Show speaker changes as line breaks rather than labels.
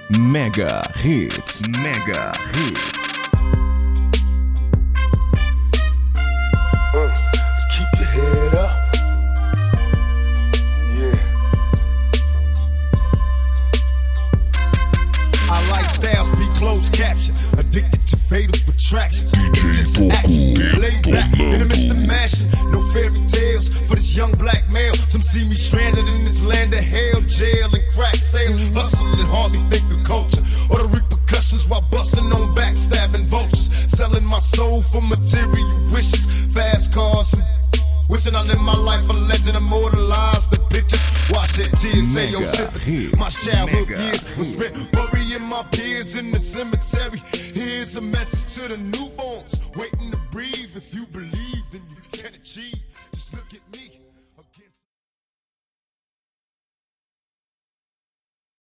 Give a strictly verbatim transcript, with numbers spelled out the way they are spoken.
Mega Hits. Mega Hits.
Uh, just keep your head up. Yeah. I like styles, be closed caption. Addicted to fatal attractions.
D J Foco,
Lay back in the midst of mashing. No fairy tales for this young black male. Some see me stranded in this land of hell, jail and crack sales. Hustles and hardly think of culture or the repercussions while busting on backstabbing vultures. Selling my soul for material wishes. Fast cars and wishing I live my life a legend, immortalized the pictures. Wash their tears, say yo sympathy. My childhood
Mega
years was spent burying my peers in the cemetery. Here's a message to the newborns waiting to breathe. If you believe, then you can achieve.